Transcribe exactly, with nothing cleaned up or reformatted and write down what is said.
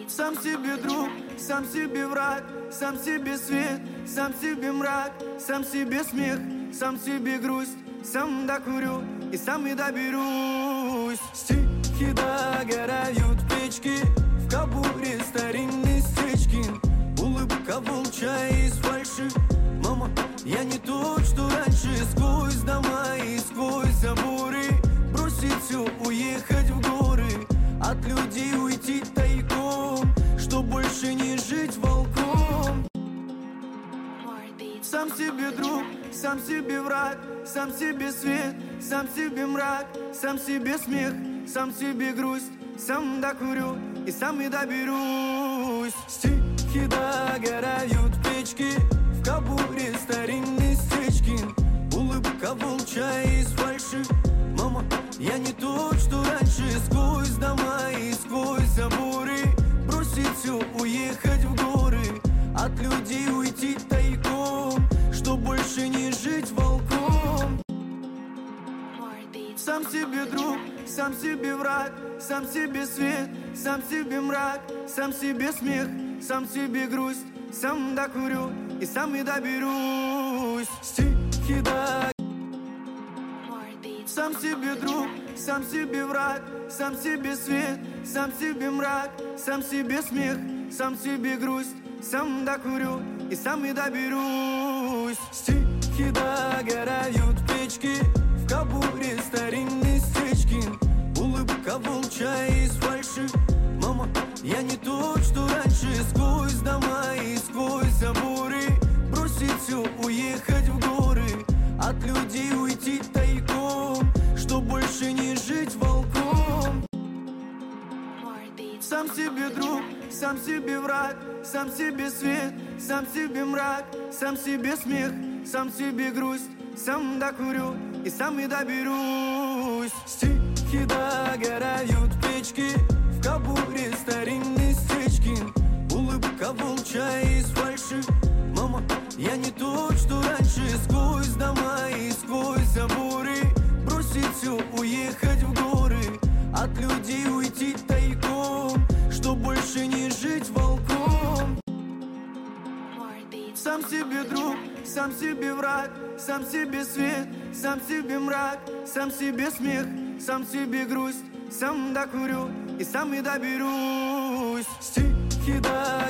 Сам себе друг, сам себе враг, сам себе свет, сам себе мрак, сам себе смех, сам себе грусть, сам докурю и сам и доберусь. Стихи догорают печки, в кобуре старинный Стечкин, улыбка волчья из фальши. Мама, я не тот, что раньше. Сквозь дома и сквозь заборы бросить все, уехать в горы, от людей уйти тайком, чтоб больше не жить волком. Сам себе друг, сам себе враг, сам себе свет, сам себе мрак, сам себе смех, сам себе грусть, сам докурю и сам и доберусь. Стихи догорают печки, в кобуре старинный Стечкин, улыбка волчья из фальши. Мама, я не тот, что раньше. Сквозь дома и сквозь заборы бросить все, уехать в горы, от людей уйти тайком, чтоб больше не жить волком. Сам себе друг, сам себе враг, сам себе свет, сам себе мрак, сам себе смех, сам себе грусть, сам докурю и сам и доберусь. Стихи догорают. Сам себе друг, сам себе враг, сам себе свет, сам себе мрак, сам себе смех, сам себе грусть, сам докурю и сам и доберусь. Стихи догорают печки, в кобуре старинный Стечкин, улыбка волчья из фальши. Мама, я не тот, что раньше. Сквозь дома и сквозь заборы бросить все, уехать в горы, от людей уйти тайком, чтоб больше не жить волком. Сам себе друг, сам себе враг, сам себе свет, сам себе мрак, сам себе смех, сам себе грусть, сам докурю и сам и доберусь. Стихи догорают печки, в кобуре старинный Стечкин, улыбка волчья из фальши. Мама, я не тот, что раньше. Сквозь дома и сквозь заборы бросить все, уехать в горы, от людей уйти тайком, чтоб больше не жить волком. Сам себе друг, сам себе враг, сам себе свет, сам себе мрак, сам себе смех, сам себе грусть, сам докурю и сам и доберусь. Стихи